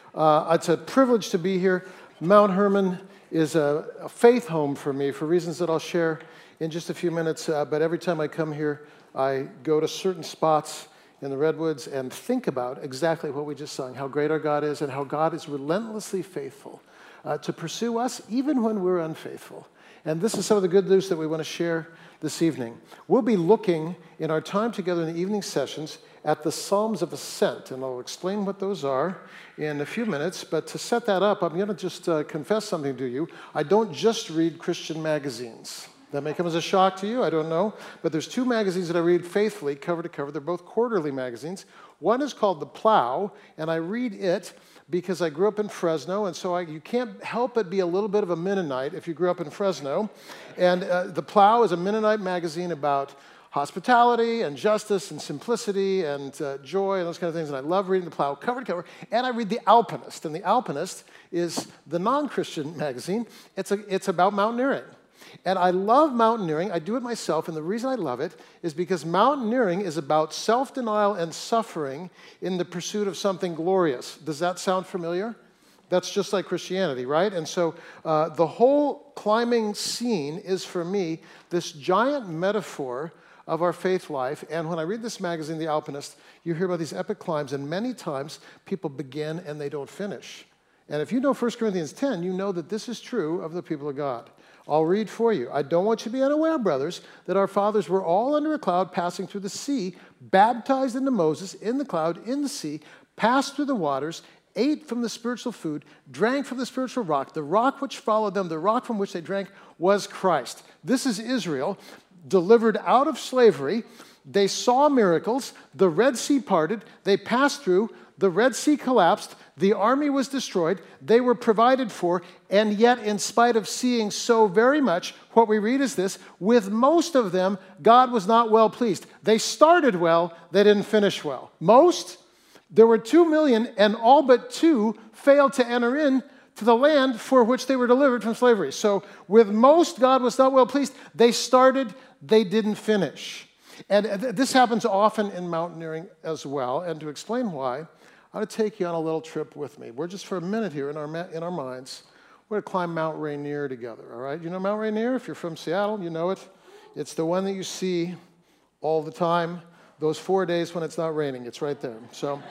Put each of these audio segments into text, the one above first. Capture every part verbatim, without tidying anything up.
Uh, it's a privilege to be here. Mount Hermon is a, a faith home for me for reasons that I'll share in just a few minutes. Uh, but every time I come here, I go to certain spots in the Redwoods and think about exactly what we just sung, how great our God is and how God is relentlessly faithful uh, to pursue us even when we're unfaithful. And this is some of the good news that we want to share this evening. We'll be looking in our time together in the evening sessions at the Psalms of Ascent, and I'll explain what those are in a few minutes. But to set that up, I'm going to just uh, confess something to you. I don't just read Christian magazines. That may come as a shock to you, I don't know. But there's two magazines that I read faithfully, cover to cover. They're both quarterly magazines. One is called The Plow, and I read it because I grew up in Fresno, and so I, you can't help but be a little bit of a Mennonite if you grew up in Fresno. And uh, The Plow is a Mennonite magazine about hospitality and justice and simplicity and uh, joy and those kind of things. And I love reading The Plow cover to cover. And I read The Alpinist. And The Alpinist is the non-Christian magazine. It's, a, it's about mountaineering. And I love mountaineering. I do it myself. And the reason I love it is because mountaineering is about self-denial and suffering in the pursuit of something glorious. Does that sound familiar? That's just like Christianity, right? And so uh, the whole climbing scene is, for me, this giant metaphor of our faith life. And when I read this magazine, The Alpinist, you hear about these epic climbs, and many times people begin and they don't finish. And if you know First Corinthians ten, you know that this is true of the people of God. I'll read for you. I don't want you to be unaware, brothers, that our fathers were all under a cloud passing through the sea, baptized into Moses in the cloud, in the sea, passed through the waters, ate from the spiritual food, drank from the spiritual rock. The rock which followed them, the rock from which they drank, was Christ. This is Israel, delivered out of slavery. They saw miracles. The Red Sea parted. They passed through. The Red Sea collapsed. The army was destroyed. They were provided for. And yet, in spite of seeing so very much, what we read is this: with most of them, God was not well pleased. They started well. They didn't finish well. Most? There were two million, and all but two failed to enter in to the land for which they were delivered from slavery. So with most, God was not well pleased. They started, they didn't finish. And this happens often in mountaineering as well. And to explain why, I want to take you on a little trip with me. We're just for a minute here in our, in our minds. We're going to climb Mount Rainier together, all right? You know Mount Rainier? If you're from Seattle, you know it. It's the one that you see all the time. Those four days when it's not raining, it's right there. So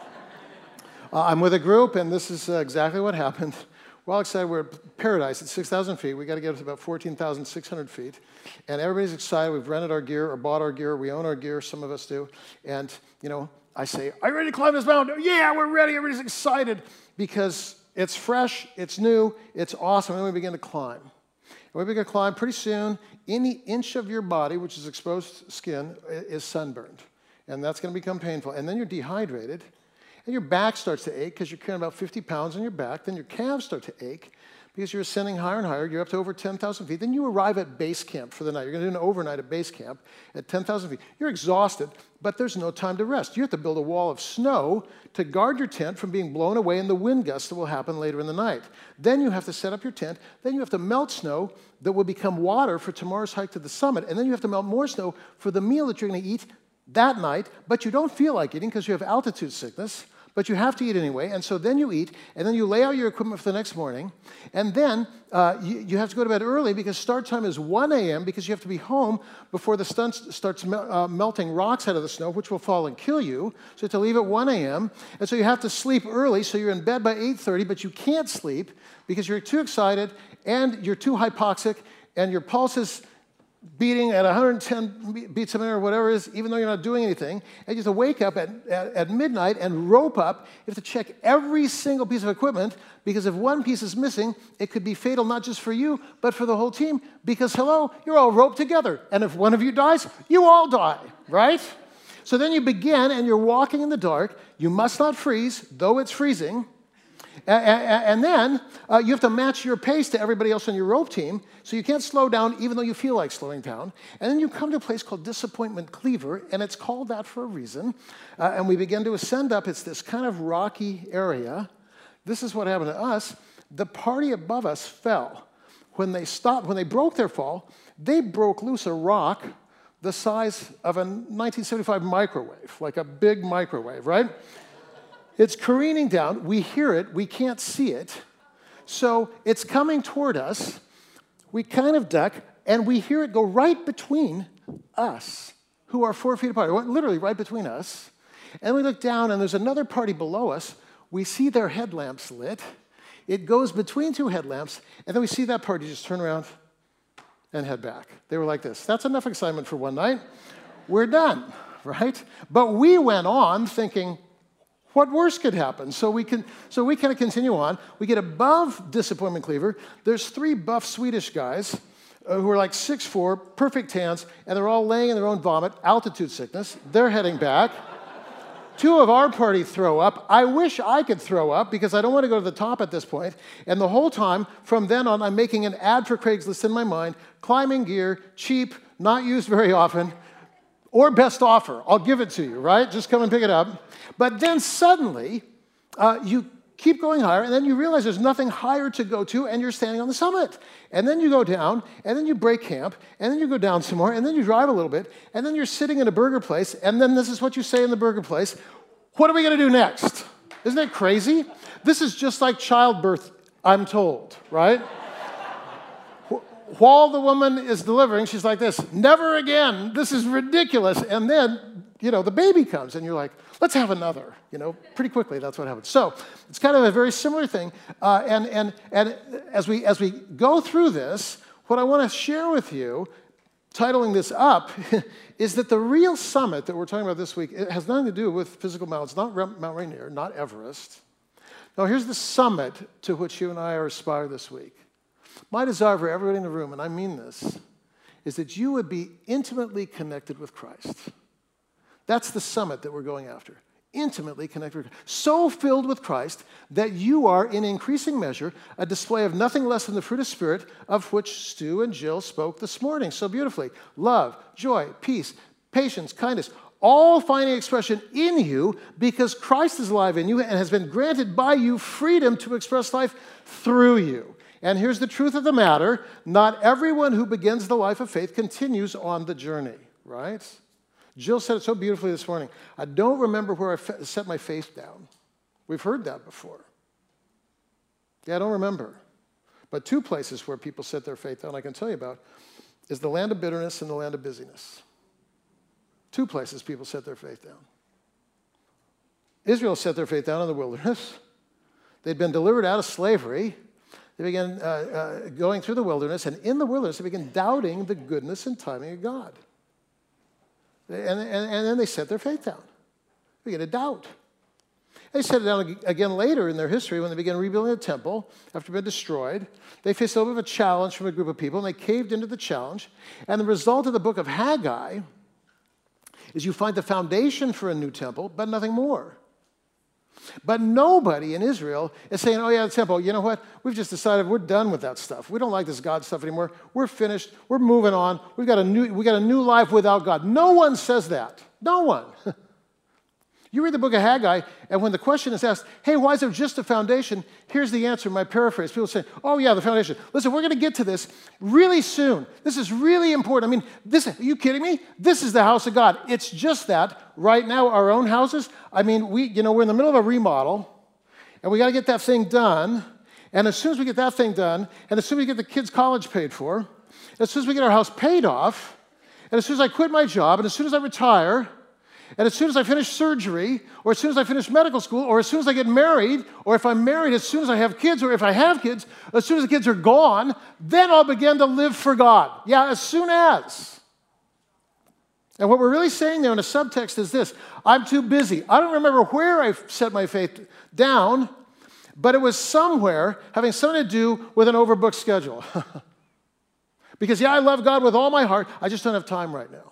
uh, I'm with a group, and this is uh, exactly what happened. We're all excited. We're at Paradise at six thousand feet. We got to get up to about fourteen thousand six hundred feet. And everybody's excited. We've rented our gear or bought our gear. We own our gear. Some of us do. And, you know, I say, are you ready to climb this mountain? Yeah, we're ready. Everybody's excited because it's fresh, it's new, it's awesome. And then we begin to climb. And we begin to climb. Pretty soon, any inch of your body, which is exposed skin, is sunburned. And that's going to become painful. And then you're dehydrated. And your back starts to ache because you're carrying about fifty pounds on your back. Then your calves start to ache because you're ascending higher and higher. You're up to over ten thousand feet. Then you arrive at base camp for the night. You're going to do an overnight at base camp at ten thousand feet. You're exhausted, but there's no time to rest. You have to build a wall of snow to guard your tent from being blown away in the wind gusts that will happen later in the night. Then you have to set up your tent. Then you have to melt snow that will become water for tomorrow's hike to the summit. And then you have to melt more snow for the meal that you're going to eat that night, but you don't feel like eating because you have altitude sickness. But you have to eat anyway, and so then you eat, and then you lay out your equipment for the next morning, and then uh, you, you have to go to bed early because start time is one a.m. because you have to be home before the sun starts mel- uh, melting rocks out of the snow, which will fall and kill you. So you have to leave at one a.m., and so you have to sleep early, so you're in bed by eight thirty, but you can't sleep because you're too excited, and you're too hypoxic, and your pulse is beating at one hundred ten beats a minute or whatever it is, even though you're not doing anything. And you have to wake up at, at, at midnight and rope up. You have to check every single piece of equipment because if one piece is missing, it could be fatal not just for you, but for the whole team because, hello, you're all roped together. And if one of you dies, you all die, right? So then you begin and you're walking in the dark. You must not freeze, though it's freezing. And then uh, you have to match your pace to everybody else on your rope team, so you can't slow down even though you feel like slowing down. And then you come to a place called Disappointment Cleaver, and it's called that for a reason. Uh, and we begin to ascend up. It's this kind of rocky area. This is what happened to us. The party above us fell. When they stopped, when they broke their fall, they broke loose a rock the size of a nineteen seventy-five microwave, like a big microwave, right? It's careening down. We hear it. We can't see it. So it's coming toward us. We kind of duck, and we hear it go right between us, who are four feet apart, literally right between us. And we look down, and there's another party below us. We see their headlamps lit. It goes between two headlamps, and then we see that party just turn around and head back. They were like this. That's enough excitement for one night. We're done, right? But we went on thinking, what worse could happen? So we can, so we kind of continue on. We get above Disappointment Cleaver. There's three buff Swedish guys uh, who are like six foot four, perfect tans, and they're all laying in their own vomit, altitude sickness. They're heading back. Two of our party throw up. I wish I could throw up because I don't want to go to the top at this point. And the whole time, from then on, I'm making an ad for Craigslist in my mind. Climbing gear, cheap, not used very often, or best offer. I'll give it to you, right? Just come and pick it up. But then suddenly, uh, you keep going higher, and then you realize there's nothing higher to go to, and you're standing on the summit. And then you go down, and then you break camp, and then you go down some more, and then you drive a little bit, and then you're sitting in a burger place, and then this is what you say in the burger place: what are we going to do next? Isn't that crazy? This is just like childbirth, I'm told, right? While the woman is delivering, she's like this: never again, this is ridiculous. And then, you know, the baby comes, and you're like, let's have another. You know, pretty quickly, that's what happens. So it's kind of a very similar thing. Uh, and and and as we as we go through this, what I want to share with you, titling this up, is that the real summit that we're talking about this week, it has nothing to do with physical mountains, not Mount Rainier, not Everest. No, here's the summit to which you and I are aspiring this week. My desire for everybody in the room, and I mean this, is that you would be intimately connected with Christ. That's the summit that we're going after. Intimately connected with Christ. So filled with Christ that you are, in increasing measure, a display of nothing less than the fruit of Spirit, of which Stu and Jill spoke this morning so beautifully. Love, joy, peace, patience, kindness, all finding expression in you because Christ is alive in you and has been granted by you freedom to express life through you. And here's the truth of the matter: not everyone who begins the life of faith continues on the journey, right? Jill said it so beautifully this morning. I don't remember where I set my faith down. We've heard that before. Yeah, I don't remember. But two places where people set their faith down I can tell you about is the land of bitterness and the land of busyness. Two places people set their faith down. Israel set their faith down in the wilderness. They'd been delivered out of slavery. They began uh, uh, going through the wilderness, and in the wilderness, they began doubting the goodness and timing of God. And, and, and then they set their faith down. They began to doubt. They set it down again later in their history when they began rebuilding the temple after being destroyed. They faced a little bit of a challenge from a group of people, and they caved into the challenge. And the result of the book of Haggai is you find the foundation for a new temple, but nothing more. But nobody in Israel is saying, oh yeah, the temple, you know what? We've just decided we're done with that stuff. We don't like this God stuff anymore. We're finished. We're moving on. We've got a new, we got a new life without God. No one says that. No one. You read the book of Haggai, and when the question is asked, hey, why is there just a foundation? Here's the answer in my paraphrase. People say, oh yeah, the foundation. Listen, we're going to get to this really soon. This is really important. I mean, this, are you kidding me? This is the house of God. It's just that right now, our own houses, I mean, we, you know, we're in the middle of a remodel, and we got to get that thing done. And as soon as we get that thing done, and as soon as we get the kids' college paid for, and as soon as we get our house paid off, and as soon as I quit my job, and as soon as I retire, and as soon as I finish surgery, or as soon as I finish medical school, or as soon as I get married, or if I'm married, as soon as I have kids, or if I have kids, as soon as the kids are gone, then I'll begin to live for God. Yeah, as soon as. And what we're really saying there in a subtext is this: I'm too busy. I don't remember where I set my faith down, but it was somewhere having something to do with an overbooked schedule. Because, yeah, I love God with all my heart. I just don't have time right now.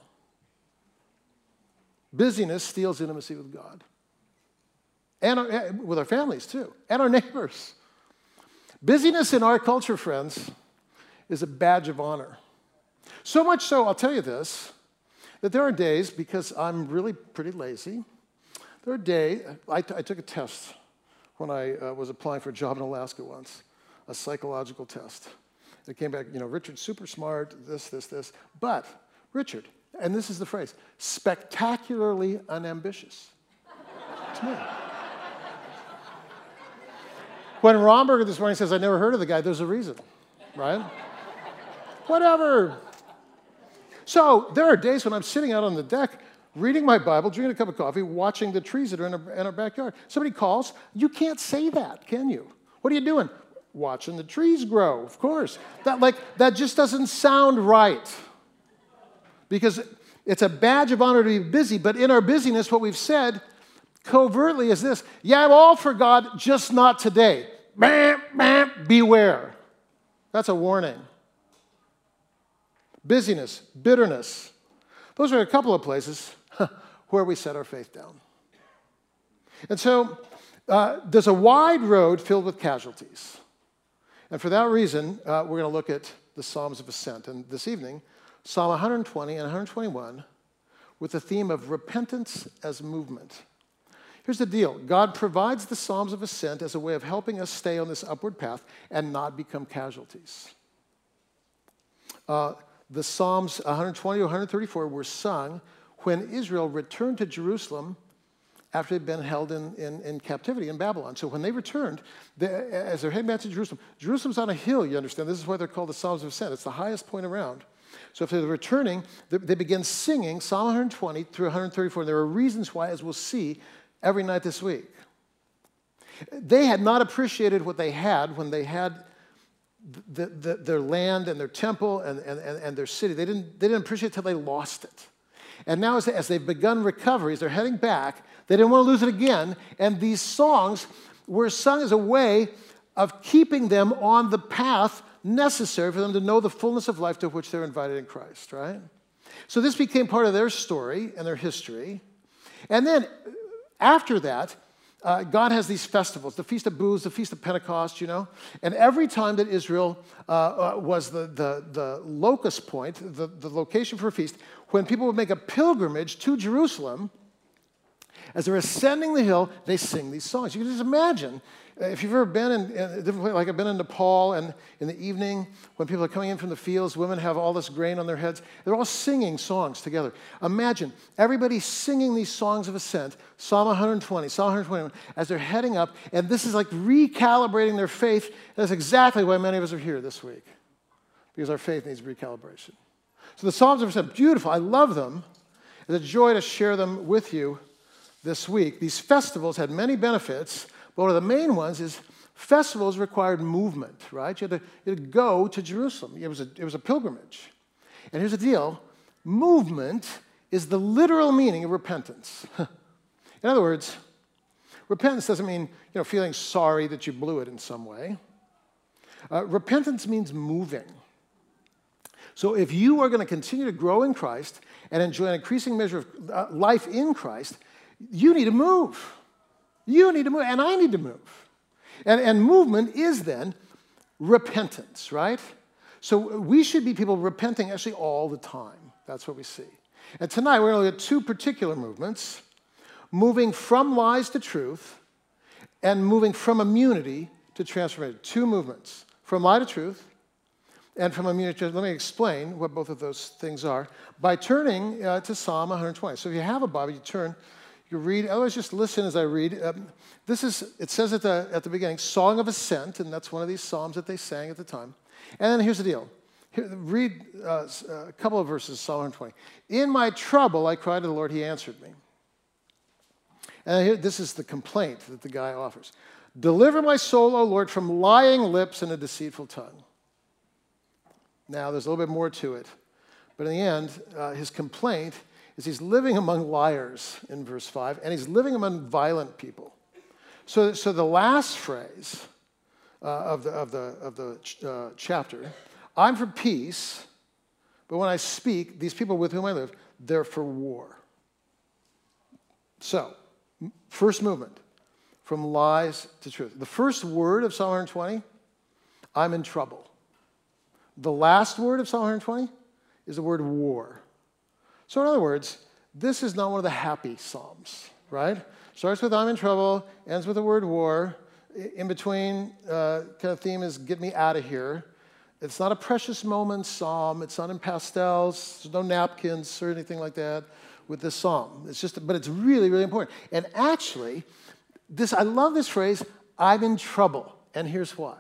Busyness steals intimacy with God. And our, with our families, too. And our neighbors. Busyness in our culture, friends, is a badge of honor. So much so, I'll tell you this, that there are days, because I'm really pretty lazy, there are days, I, I took a test when I uh, was applying for a job in Alaska once, a psychological test. It came back, you know, Richard's super smart, this, this, this. But, Richard, and this is the phrase, spectacularly unambitious. It's me. When Romberger this morning says, I never heard of the guy, there's a reason, right? Whatever. So there are days when I'm sitting out on the deck, reading my Bible, drinking a cup of coffee, watching the trees that are in our, in our backyard. Somebody calls, you can't say that, can you? What are you doing? Watching the trees grow, of course. That, like, that just doesn't sound right. Because it's a badge of honor to be busy, but in our busyness, what we've said covertly is this: yeah, I'm all for God, just not today. Bam, bam, beware. That's a warning. Busyness, bitterness. Those are a couple of places where we set our faith down. And so uh, there's a wide road filled with casualties. And for that reason, uh, we're going to look at the Psalms of Ascent. And this evening, Psalm one hundred twenty and one hundred twenty-one, with the theme of repentance as movement. Here's the deal. God provides the Psalms of Ascent as a way of helping us stay on this upward path and not become casualties. Uh, the Psalms one hundred twenty to one hundred thirty-four were sung when Israel returned to Jerusalem after they'd been held in, in, in captivity in Babylon. So when they returned, they, as they're heading back to Jerusalem, Jerusalem's on a hill, you understand. This is why they're called the Psalms of Ascent. It's the highest point around. So if they're returning, they, they begin singing Psalm one hundred twenty through one hundred thirty-four. And there are reasons why, as we'll see, every night this week. They had not appreciated what they had when they had the, the, their land and their temple and, and, and their city. They didn't, they didn't appreciate it until they lost it. And now as, as they've begun recovery, as they're heading back, they didn't want to lose it again. And these songs were sung as a way of keeping them on the path necessary for them to know the fullness of life to which they're invited in Christ, right? So this became part of their story and their history. And then after that, uh, God has these festivals, the Feast of Booths, the Feast of Pentecost, you know. And every time that Israel uh, uh, was the, the, the locus point, the, the location for a feast, when people would make a pilgrimage to Jerusalem, as they're ascending the hill, they sing these songs. You can just imagine, if you've ever been in, in a different place, like I've been in Nepal, and in the evening, when people are coming in from the fields, women have all this grain on their heads. They're all singing songs together. Imagine everybody singing these songs of ascent, Psalm one hundred twenty, Psalm one hundred twenty-one, as they're heading up, and this is like recalibrating their faith. That's exactly why many of us are here this week, because our faith needs recalibration. So the Psalms of Ascent, beautiful. I love them. It's a joy to share them with you this week. These festivals had many benefits, but one of the main ones is festivals required movement, right? You had to, you had to go to Jerusalem. It was, a, it was a pilgrimage. And here's the deal. Movement is the literal meaning of repentance. In other words, repentance doesn't mean, you know, feeling sorry that you blew it in some way. Uh, repentance means moving. So if you are going to continue to grow in Christ and enjoy an increasing measure of uh, life in Christ, you need to move. You need to move, and I need to move. And, and movement is then repentance, right? So we should be people repenting actually all the time. That's what we see. And tonight we're going to look at two particular movements: moving from lies to truth and moving from immunity to transformation. Two movements: from lie to truth and from immunity to... Let me explain what both of those things are by turning uh, to Psalm one hundred twenty. So if you have a Bible, you turn... You read, otherwise just listen as I read. Um, this is, it says at the, at the beginning, Song of Ascent, and that's one of these psalms that they sang at the time. And then here's the deal. Here, read uh, a couple of verses, Psalm one hundred twenty. In my trouble, I cried to the Lord, he answered me. And here, this is the complaint that the guy offers. Deliver my soul, O Lord, from lying lips and a deceitful tongue. Now, there's a little bit more to it. But in the end, uh, his complaint is he's living among liars in verse five, and he's living among violent people. So, so the last phrase uh, of the, of the, of the ch- uh, chapter, I'm for peace, but when I speak, these people with whom I live, they're for war. So, first movement, from lies to truth. The first word of Psalm one hundred twenty, I'm in trouble. The last word of Psalm one hundred twenty is the word war. So in other words, this is not one of the happy psalms, right? Starts with I'm in trouble, ends with the word war. In between, uh, kind of theme is get me out of here. It's not a precious moments psalm. It's not in pastels. There's no napkins or anything like that with this psalm. It's just, but it's really, really important. And actually, this I love this phrase, I'm in trouble. And here's why.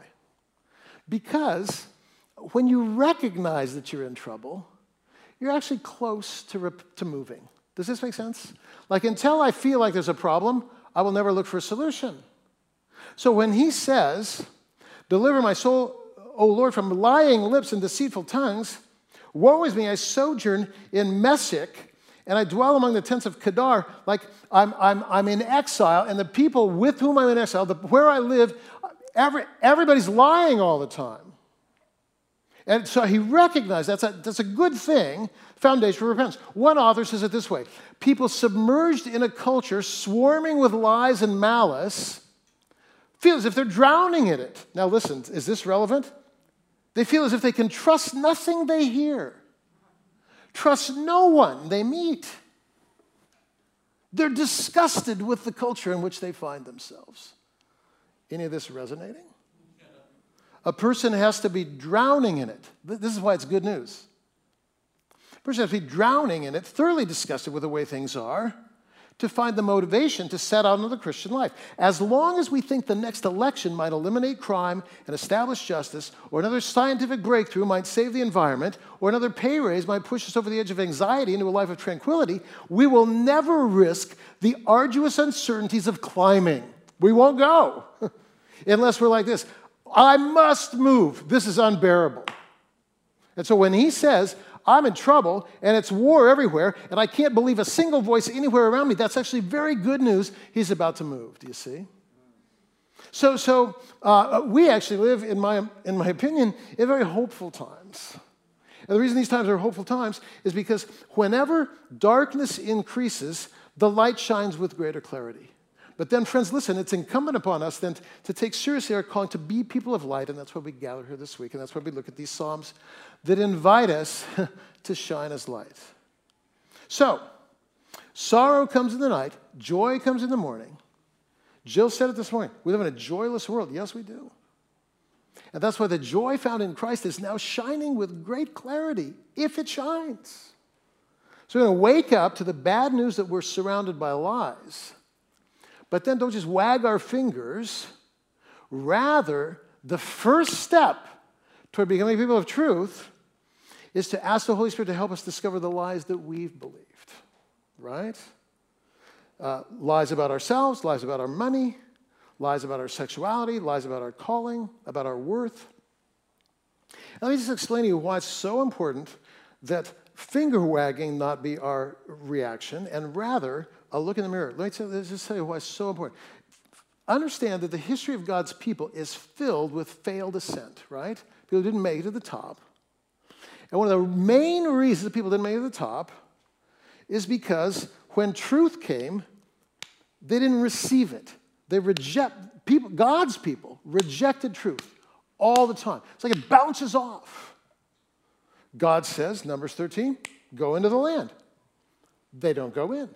Because when you recognize that you're in trouble, you're actually close to, rep- to moving. Does this make sense? Like, until I feel like there's a problem, I will never look for a solution. So when he says, deliver my soul, O Lord, from lying lips and deceitful tongues, woe is me, I sojourn in Meshech, and I dwell among the tents of Kedar. Like, I'm, I'm, I'm in exile, and the people with whom I'm in exile, the, where I live, every, everybody's lying all the time. And so he recognized that's a, that's a good thing, foundation for repentance. One author says it this way: people submerged in a culture swarming with lies and malice feel as if they're drowning in it. Now listen, is this relevant? They feel as if they can trust nothing they hear, trust no one they meet. They're disgusted with the culture in which they find themselves. Any of this resonating? A person has to be drowning in it. This is why it's good news. A person has to be drowning in it, thoroughly disgusted with the way things are, to find the motivation to set out into the Christian life. As long as we think the next election might eliminate crime and establish justice, or another scientific breakthrough might save the environment, or another pay raise might push us over the edge of anxiety into a life of tranquility, we will never risk the arduous uncertainties of climbing. We won't go unless we're like this. I must move. This is unbearable. And so when he says, I'm in trouble, and it's war everywhere, and I can't believe a single voice anywhere around me, that's actually very good news. He's about to move. Do you see? So, so uh, we actually live, in my, in my opinion, in very hopeful times. And the reason these times are hopeful times is because whenever darkness increases, the light shines with greater clarity. But then, friends, listen, it's incumbent upon us then to take seriously our calling to be people of light, and that's why we gather here this week, and that's why we look at these Psalms that invite us to shine as light. So, sorrow comes in the night, joy comes in the morning. Jill said it this morning, we live in a joyless world. Yes, we do. And that's why the joy found in Christ is now shining with great clarity, if it shines. So we're going to wake up to the bad news that we're surrounded by lies. But then don't just wag our fingers. Rather, the first step toward becoming people of truth is to ask the Holy Spirit to help us discover the lies that we've believed, right? Uh, lies about ourselves, lies about our money, lies about our sexuality, lies about our calling, about our worth. Let me just explain to you why it's so important that finger wagging not be our reaction, and rather a look in the mirror. Let me tell, let's just tell you why it's so important. Understand that the history of God's people is filled with failed ascent, right? People didn't make it to the top. And one of the main reasons that people didn't make it to the top is because when truth came, they didn't receive it. They reject, people, God's people rejected truth all the time. It's like it bounces off. God says, Numbers thirteen, go into the land. They don't go in.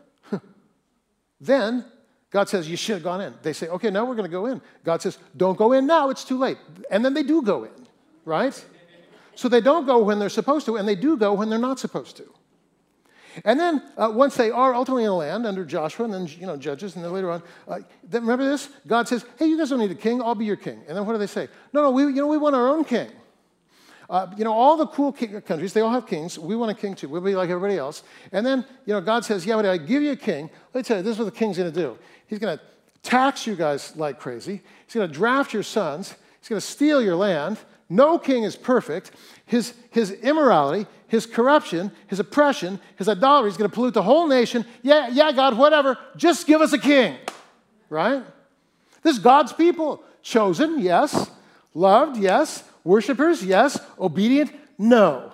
Then God says, you should have gone in. They say, okay, now we're going to go in. God says, don't go in now, it's too late. And then they do go in, right? So they don't go when they're supposed to, and they do go when they're not supposed to. And then uh, once they are ultimately in the land under Joshua and then, you know, Judges, and then later on, uh, then remember this? God says, hey, you guys don't need a king, I'll be your king. And then what do they say? No, no, we, you know, we want our own king. Uh, you know, all the cool king countries, they all have kings. We want a king too. We'll be like everybody else. And then, you know, God says, yeah, but I give you a king. Let me tell you, this is what the king's going to do. He's going to tax you guys like crazy. He's going to draft your sons. He's going to steal your land. No king is perfect. His, his immorality, his corruption, his oppression, his idolatry is going to pollute the whole nation. Yeah, yeah, God, whatever. Just give us a king, right? This is God's people. Chosen, yes. Loved, yes. Worshippers, yes. Obedient, no.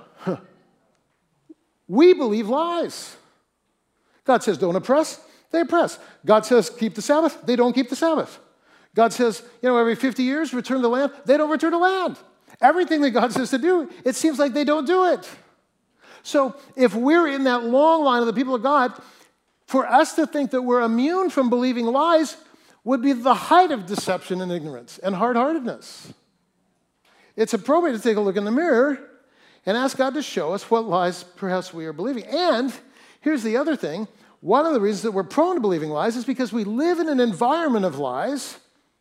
We believe lies. God says don't oppress, they oppress. God says keep the Sabbath, they don't keep the Sabbath. God says, you know, every fifty years return the land, they don't return the land. Everything that God says to do, it seems like they don't do it. So if we're in that long line of the people of God, for us to think that we're immune from believing lies would be the height of deception and ignorance and hard-heartedness. It's appropriate to take a look in the mirror and ask God to show us what lies perhaps we are believing. And here's the other thing. One of the reasons that we're prone to believing lies is because we live in an environment of lies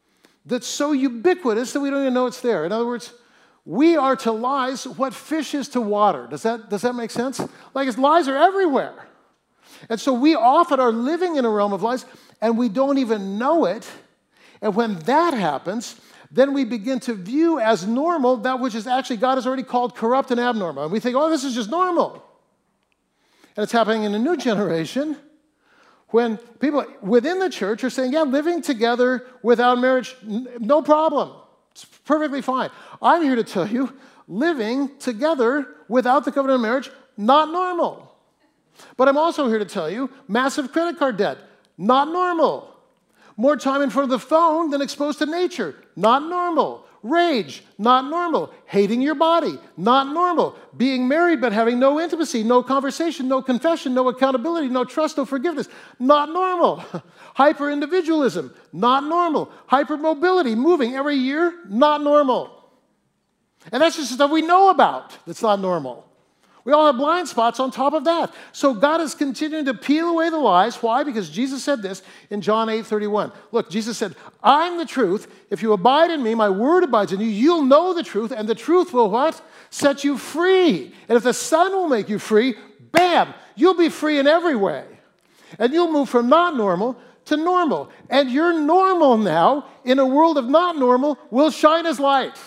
that's so ubiquitous that we don't even know it's there. In other words, we are to lies what fish is to water. Does that, does that make sense? Like, it's, lies are everywhere. And so we often are living in a realm of lies, and we don't even know it. And when that happens, then we begin to view as normal that which is actually God has already called corrupt and abnormal. And we think, oh, this is just normal. And it's happening in a new generation when people within the church are saying, yeah, living together without marriage, n- no problem. It's perfectly fine. I'm here to tell you, living together without the covenant of marriage, not normal. But I'm also here to tell you, massive credit card debt, not normal. More time in front of the phone than exposed to nature, not normal. Rage, not normal. Hating your body, not normal. Being married but having no intimacy, no conversation, no confession, no accountability, no trust, no forgiveness, not normal. Hyper-individualism, not normal. Hypermobility, moving every year, not normal. And that's just stuff we know about that's not normal. We all have blind spots on top of that. So God is continuing to peel away the lies. Why? Because Jesus said this in John eight thirty-one. Look, Jesus said, I'm the truth. If you abide in me, my word abides in you, you'll know the truth, and the truth will what? Set you free. And if the Son will make you free, bam, you'll be free in every way. And you'll move from not normal to normal. And your normal now, in a world of not normal, will shine as light.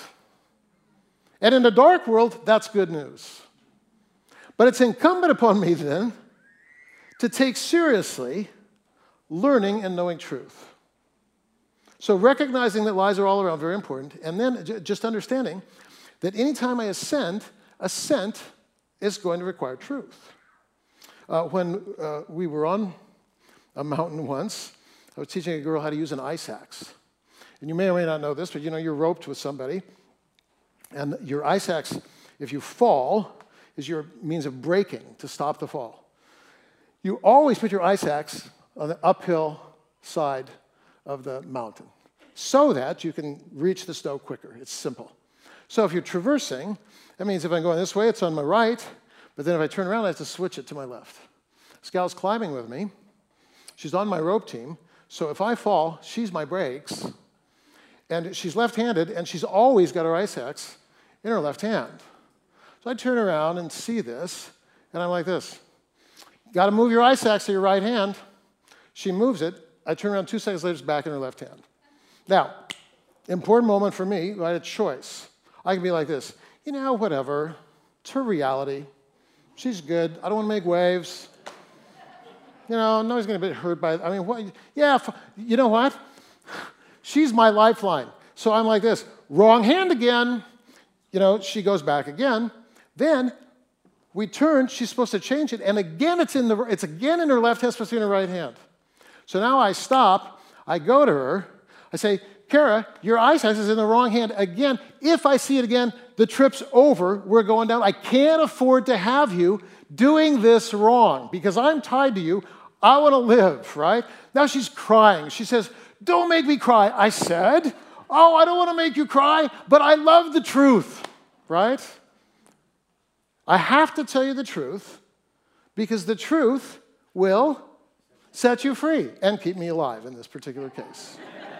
And in a dark world, that's good news. But it's incumbent upon me then to take seriously learning and knowing truth. So recognizing that lies are all around, very important, and then j- just understanding that anytime I assent, assent is going to require truth. Uh, when uh, we were on a mountain once, I was teaching a girl how to use an ice axe. And you may or may not know this, but you know you're roped with somebody, and your ice axe, if you fall, is your means of braking to stop the fall. You always put your ice axe on the uphill side of the mountain so that you can reach the snow quicker. It's simple. So if you're traversing, that means if I'm going this way, it's on my right, but then if I turn around, I have to switch it to my left. This gal's climbing with me. She's on my rope team, so if I fall, she's my brakes, and she's left-handed, and she's always got her ice axe in her left hand. So I turn around and see this, and I'm like this. Got to move your ice axe to your right hand. She moves it. I turn around two seconds later, it's back in her left hand. Now, important moment for me, right, a choice. I can be like this. You know, whatever. It's her reality. She's good. I don't want to make waves. You know, nobody's going to be hurt by it. I mean, what? Yeah, you know what? She's my lifeline. So I'm like this. Wrong hand again. You know, she goes back again. Then we turn, she's supposed to change it, and again it's in the it's again in her left hand, supposed to be in her right hand. So now I stop, I go to her, I say, Kara, your ice axe is in the wrong hand again. If I see it again, the trip's over, we're going down. I can't afford to have you doing this wrong because I'm tied to you. I want to live, right? Now she's crying. She says, don't make me cry. I said, oh, I don't want to make you cry, but I love the truth, right? I have to tell you the truth because the truth will set you free and keep me alive in this particular case.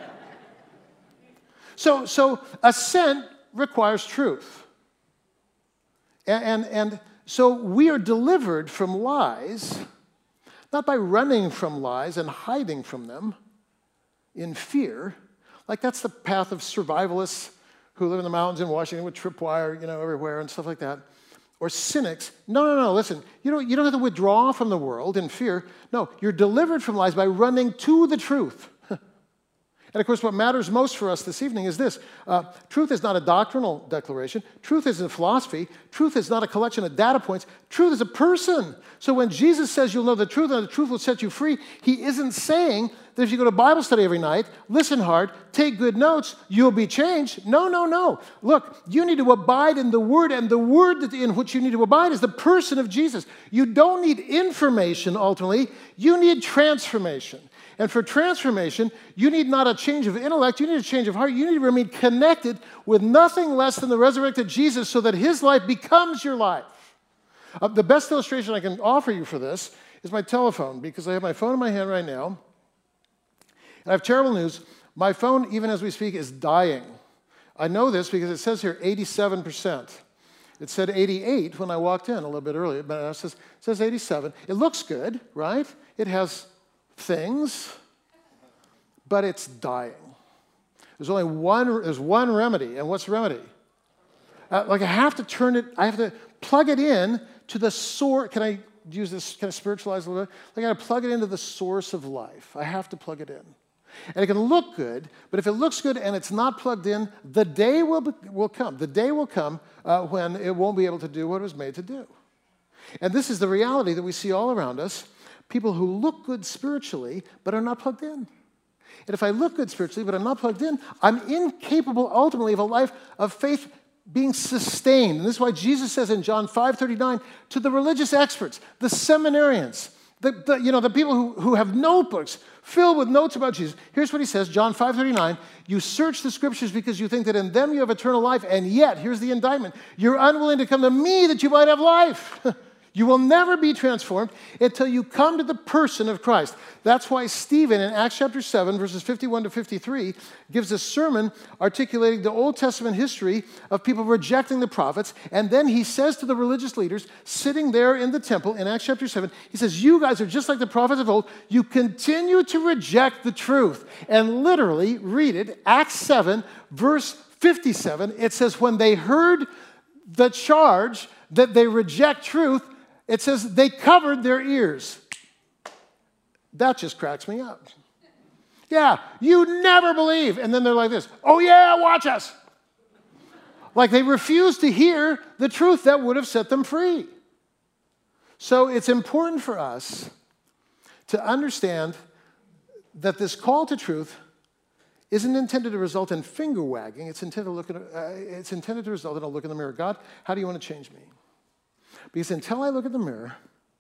so, so assent requires truth. And, and, and so we are delivered from lies, not by running from lies and hiding from them in fear. Like that's the path of survivalists who live in the mountains in Washington with tripwire, you know, everywhere and stuff like that. Or cynics. No, no, no, listen. You don't, you don't have to withdraw from the world in fear. No, you're delivered from lies by running to the truth. And of course, what matters most for us this evening is this. Uh, truth is not a doctrinal declaration. Truth isn't a philosophy. Truth is not a collection of data points. Truth is a person. So when Jesus says you'll know the truth and the truth will set you free, he isn't saying that if you go to Bible study every night, listen hard, take good notes, you'll be changed. No, no, no. Look, you need to abide in the Word, and the Word in which you need to abide is the person of Jesus. You don't need information, ultimately. You need transformation. And for transformation, you need not a change of intellect, you need a change of heart. You need to remain connected with nothing less than the resurrected Jesus so that his life becomes your life. Uh, the best illustration I can offer you for this is my telephone, because I have my phone in my hand right now. And I have terrible news. My phone, even as we speak, is dying. I know this because it says here eighty-seven percent. It said eighty-eight when I walked in a little bit earlier, but it says, it says eighty-seven. It looks good, right? It has things, but it's dying. There's only one, there's one remedy, and what's the remedy? Uh, like I have to turn it, I have to plug it in to the source. Can I use this, can I spiritualize a little bit? Like I got to plug it into the source of life. I have to plug it in. And it can look good, but if it looks good and it's not plugged in, the day will, be, will come. The day will come uh, when it won't be able to do what it was made to do. And this is the reality that we see all around us. People who look good spiritually, but are not plugged in. And if I look good spiritually, but I'm not plugged in, I'm incapable ultimately of a life of faith being sustained. And this is why Jesus says in John five thirty-nine to the religious experts, the seminarians, the, the, you know, the people who, who have notebooks filled with notes about Jesus. Here's what he says, John five thirty-nine, you search the scriptures because you think that in them you have eternal life, and yet, here's the indictment, you're unwilling to come to me that you might have life. You will never be transformed until you come to the person of Christ. That's why Stephen in Acts chapter seven, verses fifty-one to fifty-three, gives a sermon articulating the Old Testament history of people rejecting the prophets. And then he says to the religious leaders sitting there in the temple in Acts chapter seven, he says, you guys are just like the prophets of old. You continue to reject the truth. And literally, read it, Acts seven, verse fifty-seven, it says, when they heard the charge that they reject truth, it says they covered their ears. That just cracks me up. Yeah, you never believe. And then they're like this, oh yeah, watch us. Like they refuse to hear the truth that would have set them free. So it's important for us to understand that this call to truth isn't intended to result in finger wagging. It's intended to, look at, uh, it's intended to result in a look in the mirror. God, how do you want to change me? Because until I look at the mirror,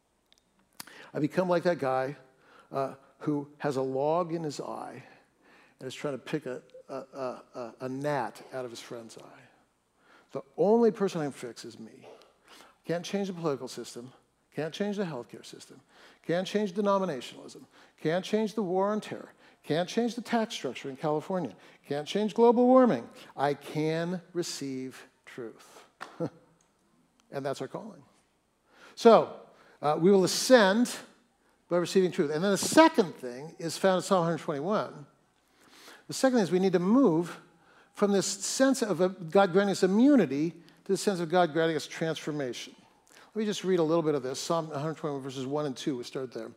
I become like that guy uh, who has a log in his eye and is trying to pick a, a, a, a gnat out of his friend's eye. The only person I can fix is me. Can't change the political system. Can't change the healthcare system. Can't change denominationalism. Can't change the war on terror. Can't change the tax structure in California. Can't change global warming. I can receive truth. And that's our calling. So, uh, we will ascend by receiving truth. And then the second thing is found in Psalm one twenty-one. The second thing is we need to move from this sense of a God granting us immunity to the sense of God granting us transformation. Let me just read a little bit of this. Psalm one twenty-one, verses one and two. We start there.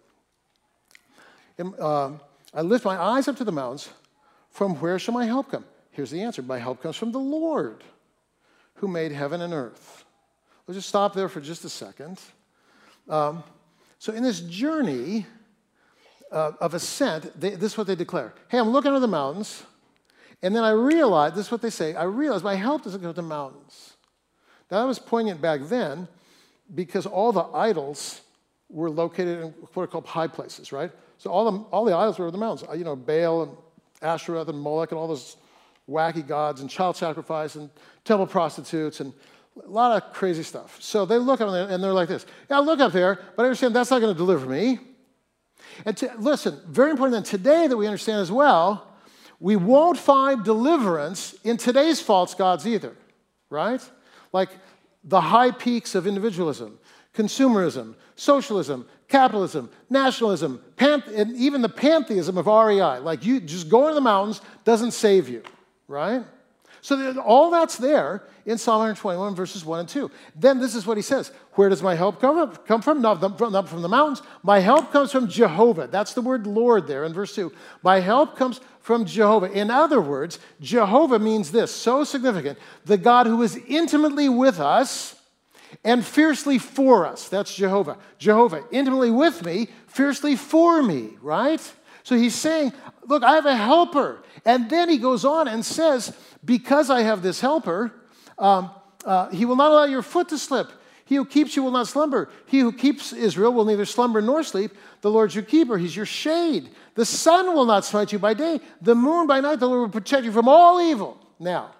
And, uh, I lift my eyes up to the mountains. From where shall my help come? Here's the answer. My help comes from the Lord, who made heaven and earth. Let's just stop there for just a second. Um, so in this journey uh, of ascent, they, this is what they declare. Hey, I'm looking at the mountains, and then I realize, this is what they say, I realize my help doesn't go to the mountains. Now, that was poignant back then because all the idols were located in what are called high places, right? So all the, all the idols were in the mountains. You know, Baal and Asherah and Moloch and all those wacky gods and child sacrifice and temple prostitutes and a lot of crazy stuff. So they look up there and they're like this. Yeah, look up there, but I understand that's not going to deliver me. And to, listen, very important that today that we understand as well, we won't find deliverance in today's false gods either, right? Like the high peaks of individualism, consumerism, socialism, capitalism, nationalism, panth- and even the pantheism of R E I. Like you just going to the mountains doesn't save you, right? So all that's there in Psalm one twenty-one, verses one and two. Then this is what he says. Where does my help come from? Come from? Not from, not from the mountains. My help comes from Jehovah. That's the word Lord there in verse two. My help comes from Jehovah. In other words, Jehovah means this, so significant, the God who is intimately with us and fiercely for us. That's Jehovah. Jehovah, intimately with me, fiercely for me, right? So he's saying, look, I have a helper. And then he goes on and says, because I have this helper, um, uh, he will not allow your foot to slip. He who keeps you will not slumber. He who keeps Israel will neither slumber nor sleep. The Lord's your keeper. He's your shade. The sun will not smite you by day. The moon by night. The Lord will protect you from all evil. Now,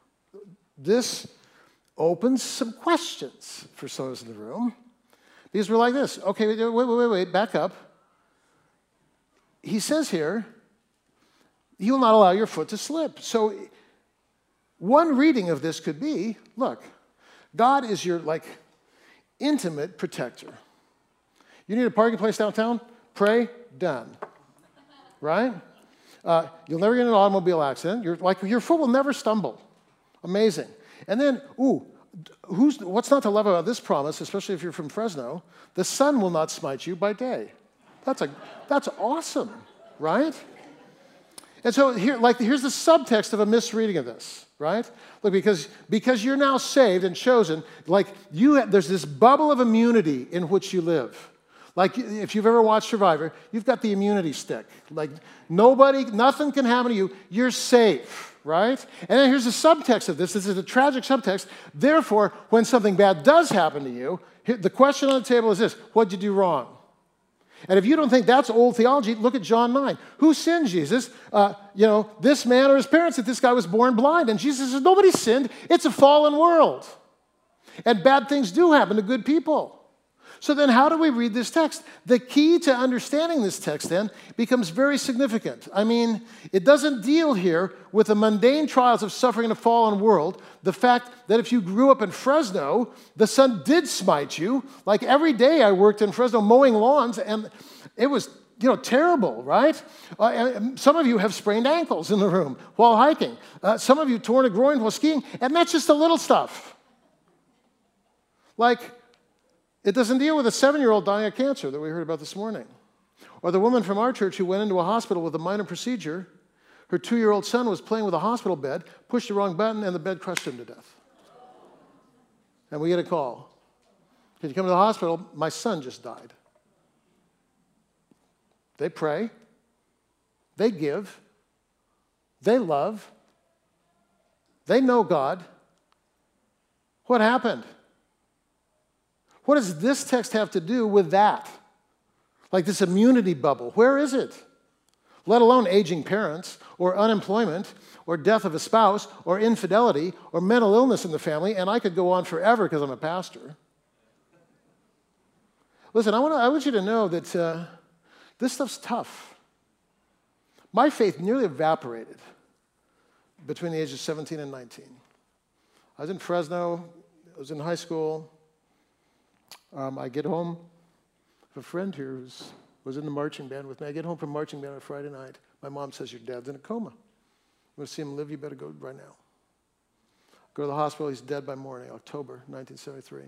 this opens some questions for some of us in the room. Because we're like this. Okay, wait, wait, wait, wait, back up. He says here, He will not allow your foot to slip. So one reading of this could be, look, God is your, like, intimate protector. You need a parking place downtown? Pray, done. Right? Uh, you'll never get in an automobile accident. You're, like, your foot will never stumble. Amazing. And then, ooh, who's, what's not to love about this promise, especially if you're from Fresno? The sun will not smite you by day. That's, a, that's awesome, right? And so here, like, here's the subtext of a misreading of this, right? Look, because, because you're now saved and chosen, like, you have, there's this bubble of immunity in which you live. Like, if you've ever watched Survivor, you've got the immunity stick. Like, nobody, nothing can happen to you. You're safe, right? And then here's the subtext of this. This is a tragic subtext. Therefore, when something bad does happen to you, the question on the table is this: what'd you do wrong? And if you don't think that's old theology, look at John nine. Who sinned, Jesus? Uh, you know, this man or his parents, that this guy was born blind. And Jesus says, nobody sinned. It's a fallen world. And bad things do happen to good people. So then how do we read this text? The key to understanding this text then becomes very significant. I mean, it doesn't deal here with the mundane trials of suffering in a fallen world. The fact that if you grew up in Fresno, the sun did smite you. Like every day I worked in Fresno mowing lawns, and it was, you know, terrible, right? Uh, and some of you have sprained ankles in the room while hiking. Uh, some of you torn a groin while skiing, and that's just the little stuff. Like, it doesn't deal with a seven-year-old dying of cancer that we heard about this morning. Or the woman from our church who went into a hospital with a minor procedure. Her two-year-old son was playing with a hospital bed, pushed the wrong button, and the bed crushed him to death. And we get a call. Can you come to the hospital? My son just died. They pray. They give. They love. They know God. What happened? What does this text have to do with that? Like this immunity bubble, where is it? Let alone aging parents, or unemployment, or death of a spouse, or infidelity, or mental illness in the family, and I could go on forever because I'm a pastor. Listen, I want, to, I want you to know that uh, this stuff's tough. My faith nearly evaporated between the ages of seventeen and nineteen. I was in Fresno, I was in high school. Um, I get home, I have a friend here who was in the marching band with me. I get home from marching band on Friday night. My mom says, your dad's in a coma. I'm going to see him live. You better go right now. Go to the hospital. He's dead by morning, October nineteen seventy-three.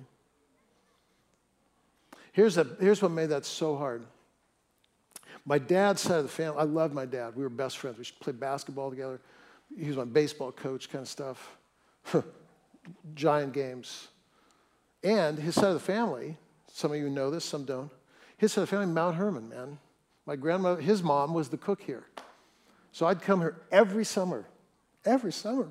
Here's, a, here's what made that so hard. My dad's side of the family, I loved my dad. We were best friends. We played basketball together. He was my baseball coach kind of stuff. Giant games. And his side of the family, some of you know this, some don't. His side of the family, Mount Hermon, man. My grandmother, his mom was the cook here. So I'd come here every summer, every summer.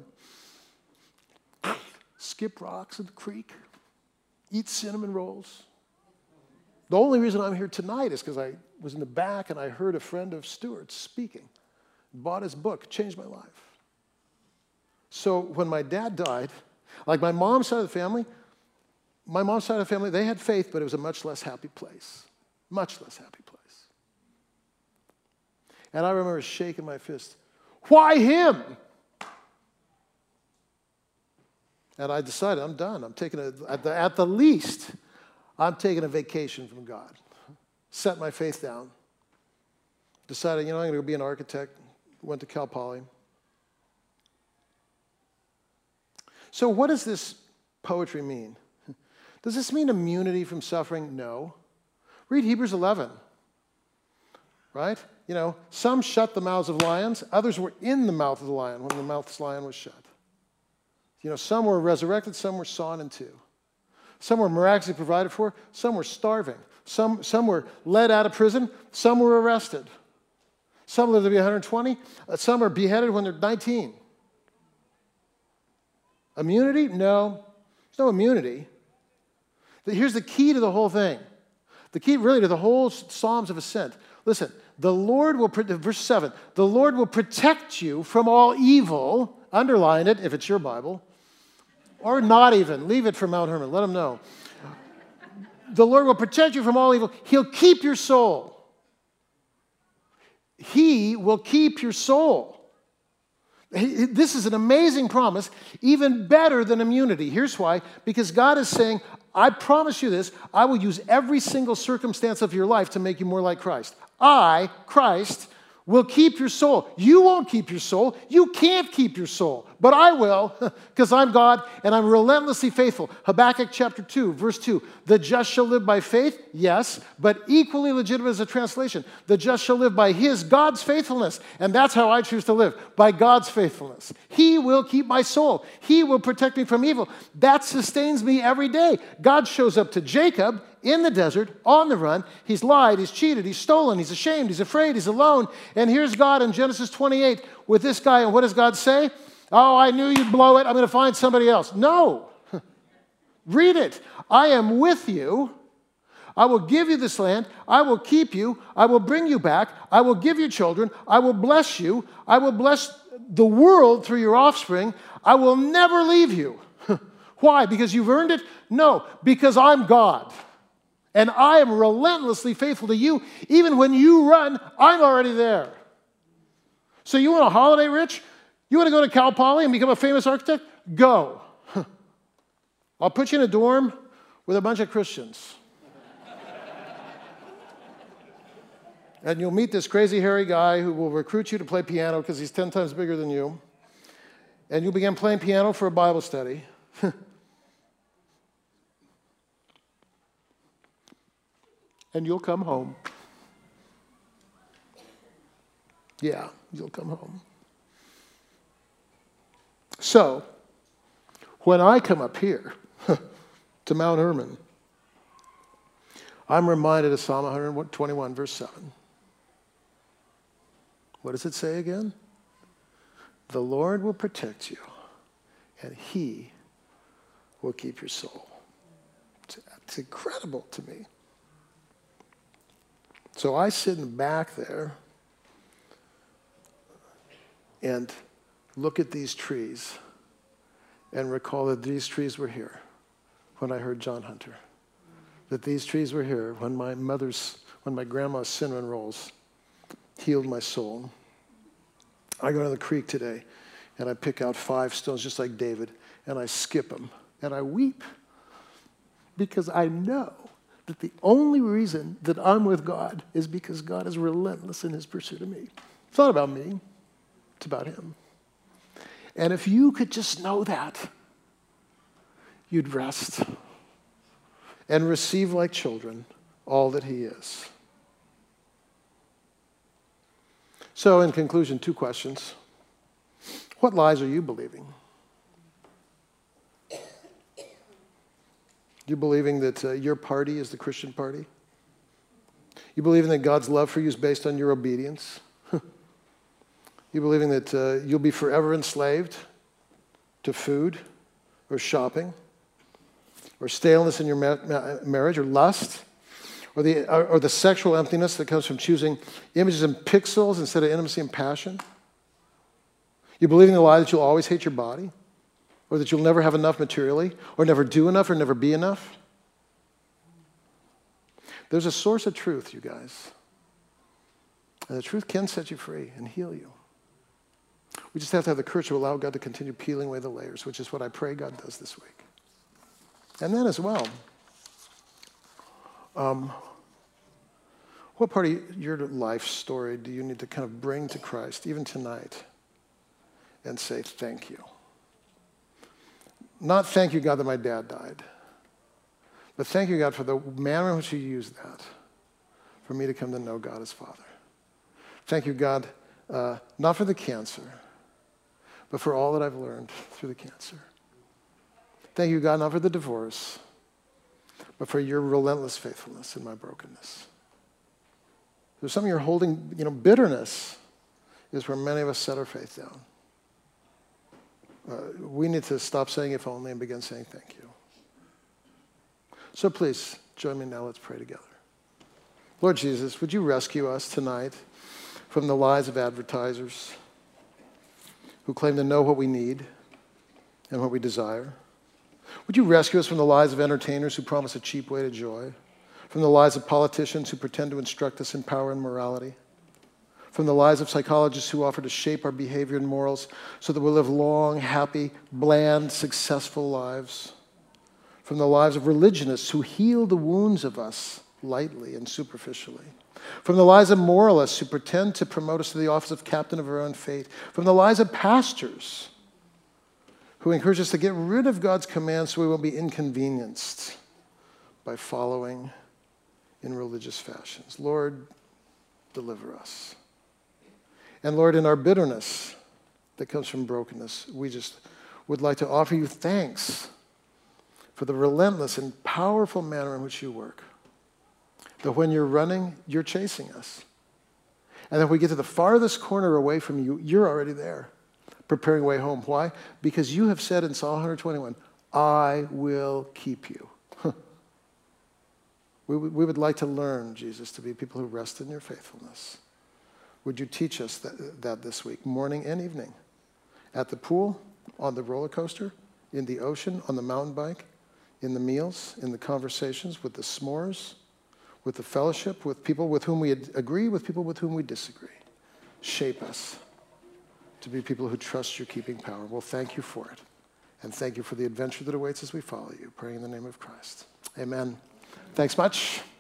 Skip rocks in the creek, eat cinnamon rolls. The only reason I'm here tonight is because I was in the back and I heard a friend of Stuart's speaking. Bought his book, changed my life. So when my dad died, like my mom's side of the family, My mom's side of the family, they had faith, but it was a much less happy place. Much less happy place. And I remember shaking my fist. Why him? And I decided, I'm done. I'm taking a, at the, at the least, I'm taking a vacation from God. Set my faith down. Decided, you know, I'm going to be an architect. Went to Cal Poly. So what does this poetry mean? Does this mean immunity from suffering? No. Read Hebrews eleven, right? You know, some shut the mouths of lions. Others were in the mouth of the lion when the mouth of the lion was shut. You know, some were resurrected, some were sawn in two. Some were miraculously provided for, some were starving. Some, some were led out of prison, some were arrested. Some lived to be one hundred twenty, uh, some are beheaded when they're nineteen. Immunity? No. There's no immunity. Here's the key to the whole thing. The key really to the whole Psalms of Ascent. Listen, the Lord will, verse seven, the Lord will protect you from all evil. Underline it if it's your Bible. Or not even. Leave it for Mount Hermon. Let them know. The Lord will protect you from all evil. He'll keep your soul. He will keep your soul. This is an amazing promise, even better than immunity. Here's why. Because God is saying, I promise you this, I will use every single circumstance of your life to make you more like Christ. I, Christ, will keep your soul. You won't keep your soul. You can't keep your soul. But I will, because I'm God and I'm relentlessly faithful. Habakkuk chapter two, verse two. The just shall live by faith, yes, but equally legitimate as a translation. The just shall live by his, God's faithfulness. And that's how I choose to live, by God's faithfulness. He will keep my soul. He will protect me from evil. That sustains me every day. God shows up to Jacob in the desert, on the run. He's lied, he's cheated, he's stolen, he's ashamed, he's afraid, he's alone. And here's God in Genesis twenty-eight with this guy. And what does God say? Oh, I knew you'd blow it. I'm going to find somebody else. No. Read it. I am with you. I will give you this land. I will keep you. I will bring you back. I will give you children. I will bless you. I will bless the world through your offspring. I will never leave you. Why? Because you've earned it? No, because I'm God. And I am relentlessly faithful to you. Even when you run, I'm already there. So you want a holiday, Rich? You want to go to Cal Poly and become a famous architect? Go. I'll put you in a dorm with a bunch of Christians. And you'll meet this crazy hairy guy who will recruit you to play piano because he's ten times bigger than you. And you'll begin playing piano for a Bible study. And you'll come home. Yeah, you'll come home. So, when I come up here to Mount Hermon, I'm reminded of Psalm one twenty-one, verse seven. What does it say again? The Lord will protect you, and he will keep your soul. It's, it's incredible to me. So I sit in the back there and look at these trees and recall that these trees were here when I heard John Hunter. That these trees were here when my mother's, when my grandma's cinnamon rolls healed my soul. I go to the creek today and I pick out five stones just like David and I skip them and I weep because I know that the only reason that I'm with God is because God is relentless in his pursuit of me. It's not about me. It's about him. And if you could just know that, you'd rest and receive like children all that he is. So in conclusion, two questions. What lies are you believing? You believing that uh, your party is the Christian party? You believing that God's love for you is based on your obedience? You believing that uh, you'll be forever enslaved to food or shopping or staleness in your ma- ma- marriage or lust or the, or, or the sexual emptiness that comes from choosing images and pixels instead of intimacy and passion? You believing the lie that you'll always hate your body or that you'll never have enough materially or never do enough or never be enough? There's a source of truth, you guys. And the truth can set you free and heal you. We just have to have the courage to allow God to continue peeling away the layers, which is what I pray God does this week. And then as well, um, what part of your life story do you need to kind of bring to Christ, even tonight, and say thank you? Not thank you, God, that my dad died, but thank you, God, for the manner in which you used that for me to come to know God as Father. Thank you, God, uh, not for the cancer, but for all that I've learned through the cancer. Thank you, God, not for the divorce, but for your relentless faithfulness in my brokenness. There's something you're holding, you know, bitterness is where many of us set our faith down. Uh, we need to stop saying if only and begin saying thank you. So please, join me now. Let's pray together. Lord Jesus, would you rescue us tonight from the lies of advertisers who claim to know what we need and what we desire? Would you rescue us from the lies of entertainers who promise a cheap way to joy? From the lies of politicians who pretend to instruct us in power and morality? from the lies of psychologists who offer to shape our behavior and morals so that we'll live long, happy, bland, successful lives, from the lives of religionists who heal the wounds of us lightly and superficially, from the lies of moralists who pretend to promote us to the office of captain of our own fate, from the lies of pastors who encourage us to get rid of God's commands so we won't be inconvenienced by following in religious fashions. Lord, deliver us. And Lord, in our bitterness that comes from brokenness, we just would like to offer you thanks for the relentless and powerful manner in which you work. That when you're running, you're chasing us. And if we get to the farthest corner away from you, you're already there, preparing way home. Why? Because you have said in Psalm one twenty-one, I will keep you. we, we would like to learn, Jesus, to be people who rest in your faithfulness. Would you teach us that, that this week, morning and evening, at the pool, on the roller coaster, in the ocean, on the mountain bike, in the meals, in the conversations, with the s'mores, with the fellowship, with people with whom we agree, with people with whom we disagree. Shape us to be people who trust your keeping power. Well, thank you for it. And thank you for the adventure that awaits as we follow you. Praying in the name of Christ. Amen. Thanks much.